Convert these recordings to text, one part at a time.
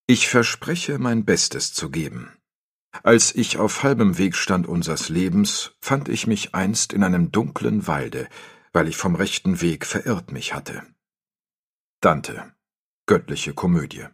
Ich verspreche, mein Bestes zu geben. Als ich auf halbem Weg stand unsers Lebens, fand ich mich einst in einem dunklen Walde, weil ich vom rechten Weg verirrt mich hatte. Dante, Göttliche Komödie.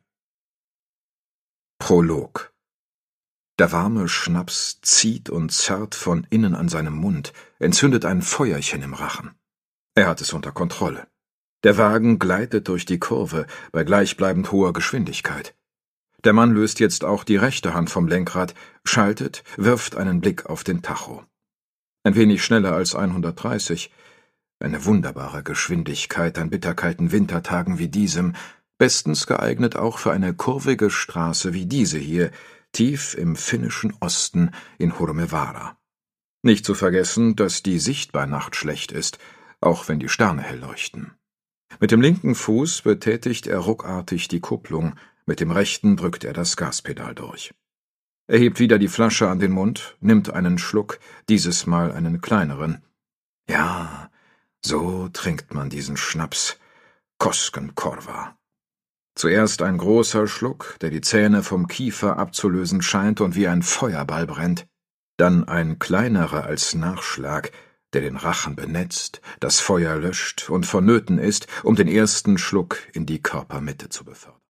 Prolog. Der warme Schnaps zieht und zerrt von innen an seinem Mund, entzündet ein Feuerchen im Rachen. Er hat es unter Kontrolle. Der Wagen gleitet durch die Kurve bei gleichbleibend hoher Geschwindigkeit. Der Mann löst jetzt auch die rechte Hand vom Lenkrad, schaltet, wirft einen Blick auf den Tacho. Ein wenig schneller als 130. Eine wunderbare Geschwindigkeit an bitterkalten Wintertagen wie diesem, bestens geeignet auch für eine kurvige Straße wie diese hier, tief im finnischen Osten in Hurmevara. Nicht zu vergessen, dass die Sicht bei Nacht schlecht ist, auch wenn die Sterne hell leuchten. Mit dem linken Fuß betätigt er ruckartig die Kupplung, mit dem rechten drückt er das Gaspedal durch. Er hebt wieder die Flasche an den Mund, nimmt einen Schluck, dieses Mal einen kleineren. Ja, so trinkt man diesen Schnaps. Koskenkorva. Zuerst ein großer Schluck, der die Zähne vom Kiefer abzulösen scheint und wie ein Feuerball brennt, dann ein kleinerer als Nachschlag, der den Rachen benetzt, das Feuer löscht und vonnöten ist, um den ersten Schluck in die Körpermitte zu befördern.